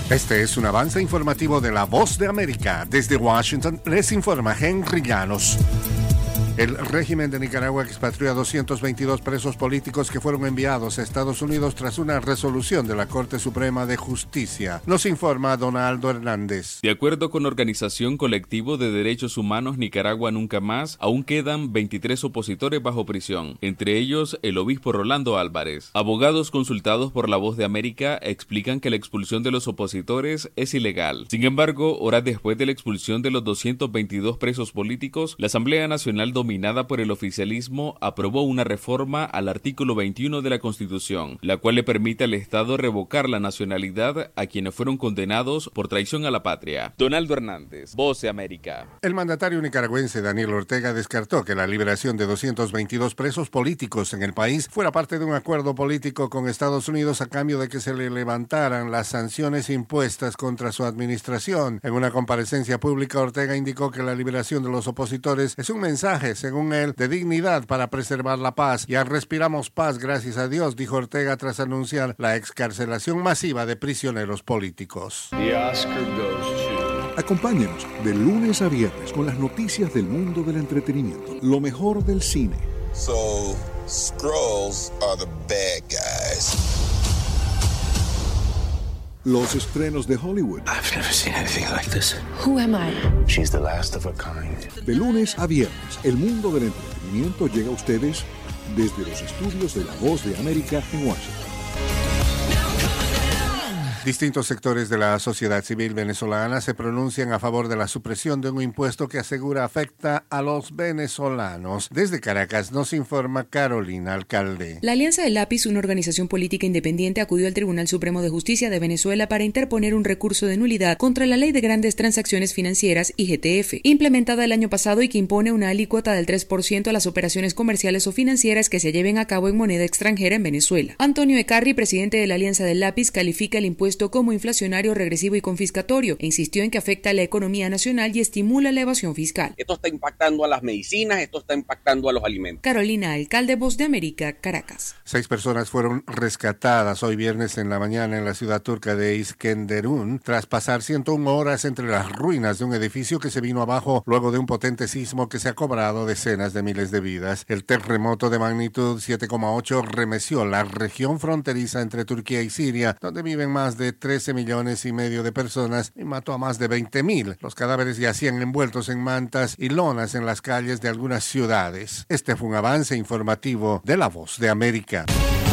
Este es un avance informativo de La Voz de América. Desde Washington les informa Henry Llanos. El régimen de Nicaragua expatrió a 222 presos políticos que fueron enviados a Estados Unidos tras una resolución de la Corte Suprema de Justicia. Nos informa Donaldo Hernández. De acuerdo con Organización Colectivo de Derechos Humanos Nicaragua Nunca Más, aún quedan 23 opositores bajo prisión, entre ellos el obispo Rolando Álvarez. Abogados consultados por La Voz de América explican que la expulsión de los opositores es ilegal. Sin embargo, horas después de la expulsión de los 222 presos políticos, la Asamblea Nacional dominada por el oficialismo aprobó una reforma al artículo 21 de la Constitución, la cual le permite al Estado revocar la nacionalidad a quienes fueron condenados por traición a la patria. Donaldo Hernández, Voz de América. El mandatario nicaragüense Daniel Ortega descartó que la liberación de 222 presos políticos en el país fuera parte de un acuerdo político con Estados Unidos a cambio de que se le levantaran las sanciones impuestas contra su administración. En una comparecencia pública, Ortega indicó que la liberación de los opositores es un mensaje, según él, de dignidad para preservar la paz. Ya respiramos paz, gracias a Dios, dijo Ortega tras anunciar la excarcelación masiva de prisioneros políticos. Acompáñenos de lunes a viernes con las noticias del mundo del entretenimiento, lo mejor del cine. So, Skrulls are the bad guys. Los estrenos de Hollywood. I've never seen anything like this. Who am I? She's the last of a kind. De lunes a viernes, el mundo del entretenimiento llega a ustedes desde los estudios de La Voz de América en Washington. Distintos sectores de la sociedad civil venezolana se pronuncian a favor de la supresión de un impuesto que asegura afecta a los venezolanos. Desde Caracas nos informa Carolina Alcalde. La Alianza del Lápiz, una organización política independiente, acudió al Tribunal Supremo de Justicia de Venezuela para interponer un recurso de nulidad contra la Ley de Grandes Transacciones Financieras, IGTF, implementada el año pasado y que impone una alícuota del 3% a las operaciones comerciales o financieras que se lleven a cabo en moneda extranjera en Venezuela. Antonio Ecarri, presidente de la Alianza del Lápiz, califica el impuesto como inflacionario, regresivo y confiscatorio e insistió en que afecta a la economía nacional y estimula la evasión fiscal. Esto está impactando a las medicinas, esto está impactando a los alimentos. Carolina Alcalde, Voz de América, Caracas. 6 personas fueron rescatadas hoy viernes en la mañana en la ciudad turca de Iskenderun tras pasar 101 horas entre las ruinas de un edificio que se vino abajo luego de un potente sismo que se ha cobrado decenas de miles de vidas. El terremoto de magnitud 7,8 remeció la región fronteriza entre Turquía y Siria, donde viven más de 13 millones y medio de personas y mató a más de 20,000. Los cadáveres yacían envueltos en mantas y lonas en las calles de algunas ciudades. Este fue un avance informativo de La Voz de América.